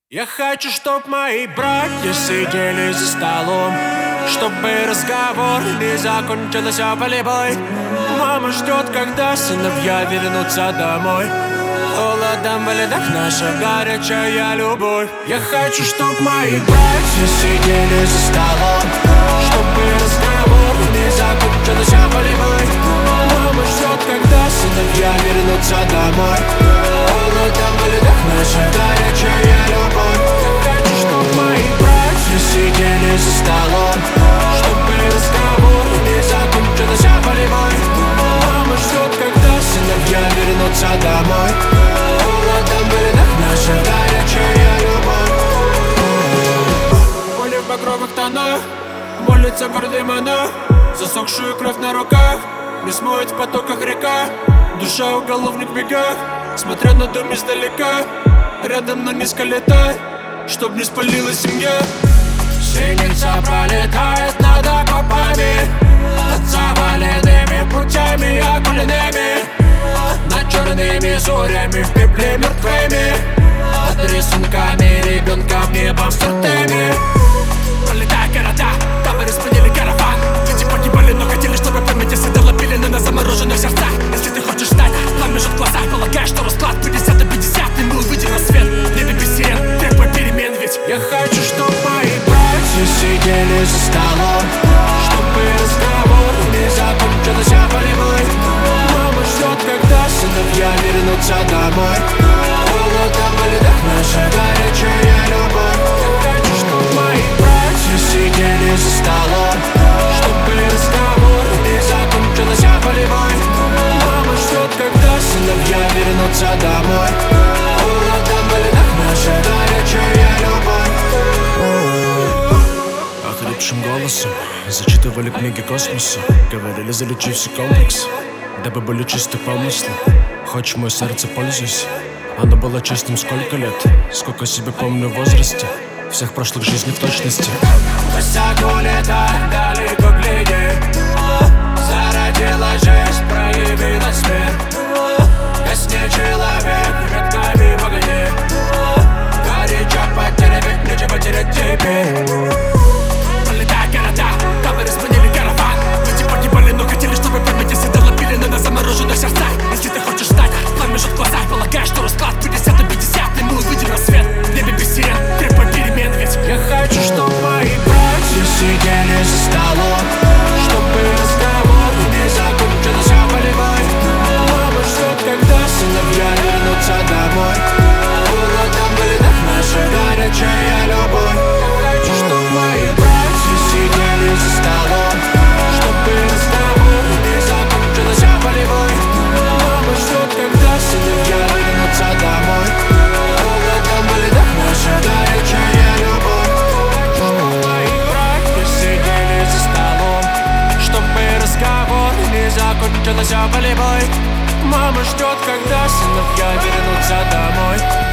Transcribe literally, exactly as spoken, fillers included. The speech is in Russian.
Я хочу, чтоб мои братья сидели за столом, чтобы разговор не закончился волейбой. Мама ждет, когда сыновья вернутся домой. Холодом в ледах наша горячая любовь. Я хочу, чтоб мои братья сидели за столом, чтобы разговор не закончился волейбой. Мама ждет, когда сыновья вернутся домой. Холодом в ледах наша горячая любовь. Я хочу, чтоб мои братья сидели за столом, чтобы разговор не закончился волейбой. Мама ждет, когда сыновья вернутся домой. Холодом в ледах наша горячая любовь. Поле в багровых тонах, молится гордым она. Засохшую кровь на руках не смоет в потоках река. Душа уголовник в бегах, смотря на дом издалека. Рядом, но низко летай, чтоб не спалилась семья. Синица пролетает над окопами, над заваленными путями окольными, над черными зорями в пепле мертвыми, над рисунками ребенком небом с ртами. Пролетая города, камеры сменили караван. Люди погибали, но хотели, чтобы память оседала пелены на замороженных сердцах. Если ты хочешь знать, пламя жжет в глазах. Полагаешь, что расклад пятьдесят на пятьдесят, и мы увидим рассвет. Небе без сирен, требуя перемен, ведь я хочу, чтоб мои братья сидели за столом, чтобы разговор не закончился волейбой. Мама ждет, когда сыновья вернутся домой. Холодом в ледах наша горячая любовь. Я хочу, чтоб мои братья сидели за столом, чтобы разговор не закончился волейбой. Мама ждет, когда сыновья вернутся домой. Холодом в ледах наша горячая любовь. Охрипшим голосом зачитывали книги космоса, говорили, залечи все комплексы, дабы были чисты помыслы. Хочешь мое сердце, пользуйся. Оно было чистым сколько лет, сколько себя помню в возрасте всех прошлых жизней в точности. Высоко летай, далеко гляди, зародила жизнь, проявила смерть. Косни человек, ветками в огне, горячо потеря, ведь нечего терять тебе. Пролетая города, камеры сменили караван. Люди погибали, но хотели, чтобы память оседала пелены на замороженных сердцах. Если ты хочешь знать, пламя жжет в глазах. Полагаешь, что расклад пятьдесят на пятьдесят, и мы увидим рассвет. Небе без сирен, требуя перемен, ведь я хочу, чтоб мои братья сидели за столом, чтобы разговор не закончился волейбой. Мама ждет, когда сыновья вернутся домой. Холодом в ледах наша горячая любовь. Я хочу, чтоб мои братья сидели за столом, чтобы разговор не закончился волейбой. Мама ждет, когда сыновья вернутся домой. Холодом в ледах наша горячая любовь. Чтобы мои братья сидели за столом, чтобы разговор не закончился волейбой. Мама ждет, когда сыновья вернутся домой.